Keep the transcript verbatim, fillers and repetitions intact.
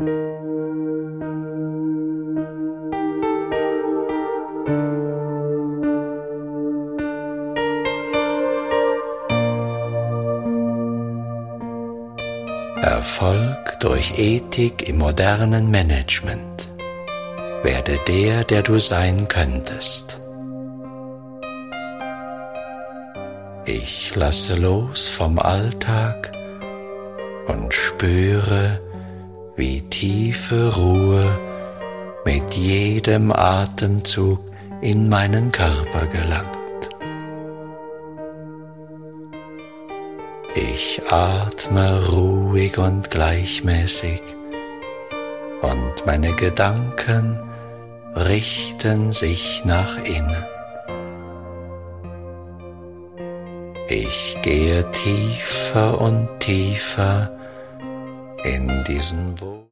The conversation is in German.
Erfolg durch Ethik im modernen Management. Werde der, der du sein könntest. Ich lasse los vom Alltag und spüre, wie tiefe Ruhe mit jedem Atemzug in meinen Körper gelangt. Ich atme ruhig und gleichmäßig und meine Gedanken richten sich nach innen. Ich gehe tiefer und tiefer in diesen Wohl.